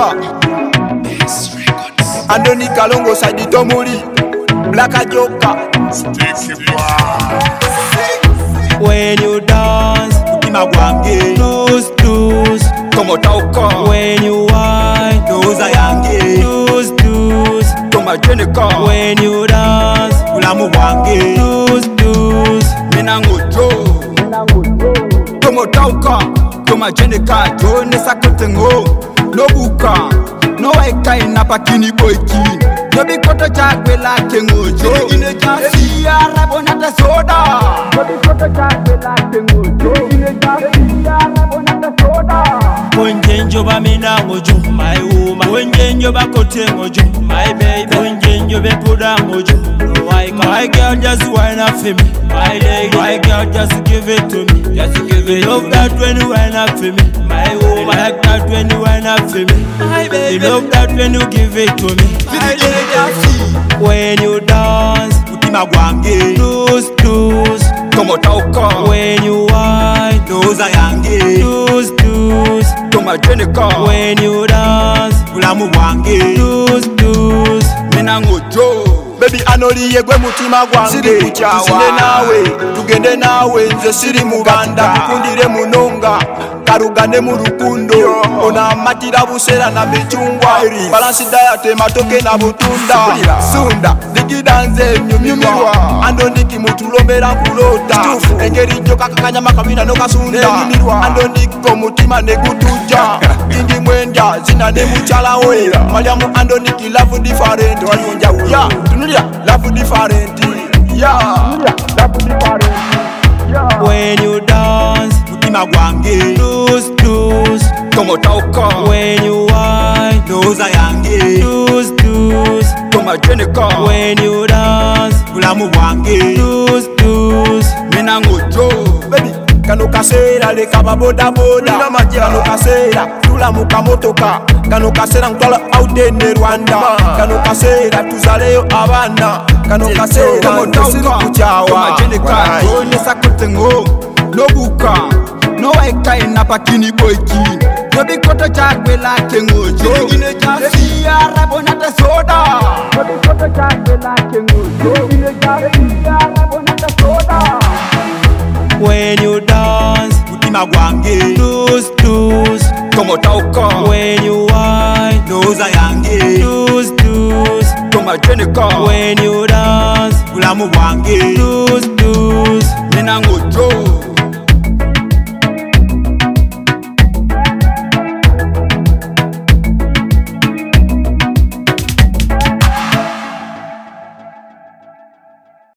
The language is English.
Joker Andoni Kalongo Sadi Tomuri Black Joker When you dance, Utima Gwange lose. Tomo Tauka When you whine, Doza Yange lose. Toma Jenika When you dance, Ulamu Wange lose. Minango Joe Tomo Tauka Toma Jenika Jone Sakotengo Nobuka No Eka Inapakini Boyki No Bikoto Chagwe La Kengojo Ine Jasi Arabonata Soda No Bikoto Chagwe La Kengojo Ine Jasi Arabonata Soda Wenjenjo ba minangojo, my woman. Wenjenjo ba kotengojo, my baby. Wenjenjo be pudangojo. My girl just whine up for me, my lady. My girl just give it to me, just give it. Love that when you whine up for me, my woman. Like that when you whine up for me, my baby. Love that when you give it to me, my lady. When you dance, Utima Gwange lose. Tomo Tauka When you whine, Doza Yange lose. Toma Jenika When you dance, Ulamu Wange lose. Minango Joe Baby anoli yegwe mutima gwange Siri kuchawa Tusinde nawe, tugende nawe Nze siri muganda, kundire munonga Karugane mu rukundo Ona amatira busera na michungwa Balansi diet matoke na butunda Sunda, digidanze nyumirwa Andoniki mutulomera kulota Engeri joka kakanyama kamina no kasunda Andoniko mutima negutuja Kingi mwenda, zina ne muchala we Maliamu andoniki love different Yeah, tunulia, love different Yeah, love different When you dance, Utima Gwange lose. Tomo Tauka When you whine, Doza Yange lose. Toma Jenika When you dance, Ulamu Wange lose. Minango Joe Baby Kano kasera leka baboda boda Kano kasera tula muka motoka Kano kasera ntwala aude ne Rwanda Kano kasera tuzaleyo abana Kano kasera motosiri kuchawa Toma Jenika Jone Sakotengo Nobuka No Eka Inapakini Boyki No Bikoto Chagwe La Kengojo Ine Jasi Arabonata Soda No Bikoto Chagwe La Kengojo Ine Jasi Arabonata Soda When you dance, Utima Gwange lose. Tomo Tauka When you whine, Doza Yange lose. Toma Jenika When you dance, Ulamu Wange lose. Minango Joe